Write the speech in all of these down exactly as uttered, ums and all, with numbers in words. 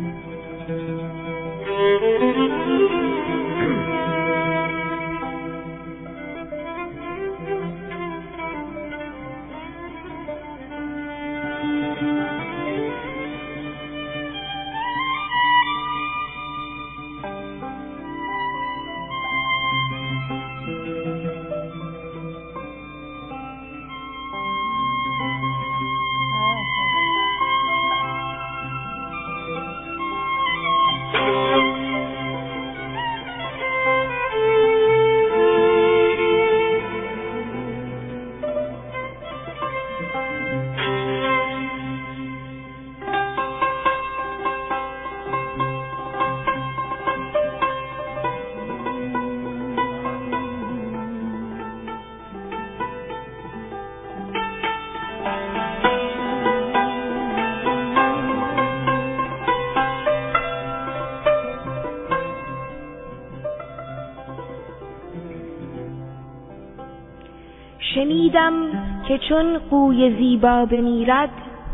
شنیدم که چون قوی زیبا بمیرد،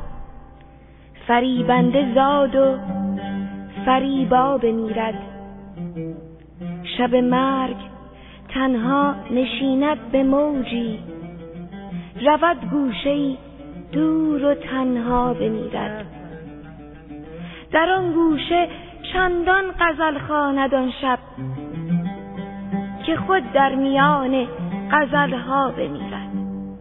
فریبنده زاد و فریبا بمیرد. شب مرگ تنها نشیند به موجی، رود گوشه‌ای دور و تنها بمیرد. در آن گوشه چندان غزل خواند آن شب، که خود در میان غزلها بمیرد.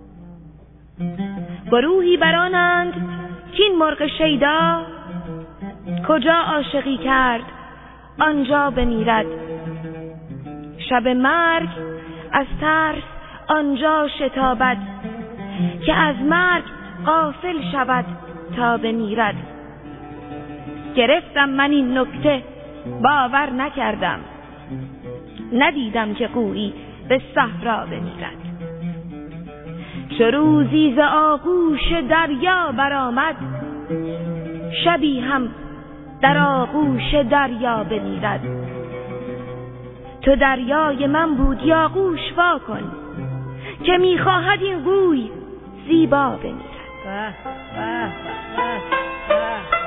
گروهی برانند که این مرغ شیدا، کجا عاشقی کرد آنجا بمیرد. شب مرگ از ترس آنجا شتابد، که از مرگ غافل شود تا بمیرد. گرفتم من این نکته باور نکردم، ندیدم که قویی به صحرا بمیرد. چو روزی ز آغوش دریا برآمد، شبی هم در آغوش دریا بمیرد. تو دریای من بودی آغوش وا کن، که میخواهد این قوی زیبا بمیرد.